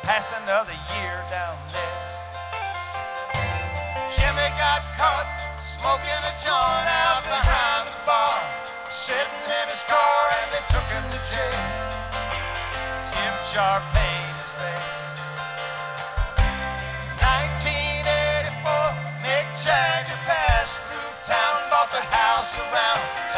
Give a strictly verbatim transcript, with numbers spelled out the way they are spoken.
pass another year down there. Jimmy got caught smoking a joint out behind the bar, sitting in his car and they took him to jail. Tip jar paid his bail. nineteen eighty-four, Mick Jagger passed through town, bought the house around